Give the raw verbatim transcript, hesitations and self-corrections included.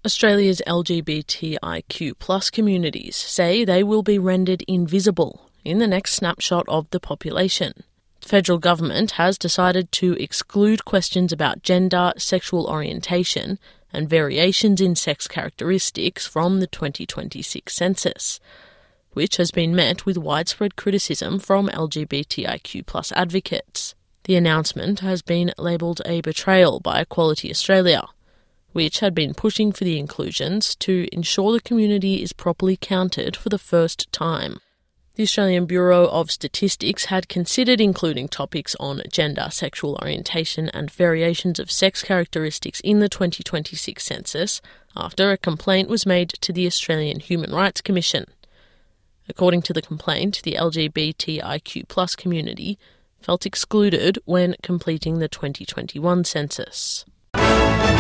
Australia's L G B T I Q plus communities say they will be rendered invisible in the next snapshot of the population. The federal government has decided to exclude questions about gender, sexual orientation, and variations in sex characteristics from the twenty twenty-six census, which has been met with widespread criticism from L G B T I Q plus advocates. The announcement has been labelled a betrayal by Equality Australia, which had been pushing for the inclusions to ensure the community is properly counted for the first time. The Australian Bureau of Statistics had considered including topics on gender, sexual orientation and variations of sex characteristics in the twenty twenty-six census after a complaint was made to the Australian Human Rights Commission. According to the complaint, the L G B T I Q plus community felt excluded when completing the twenty twenty-one census.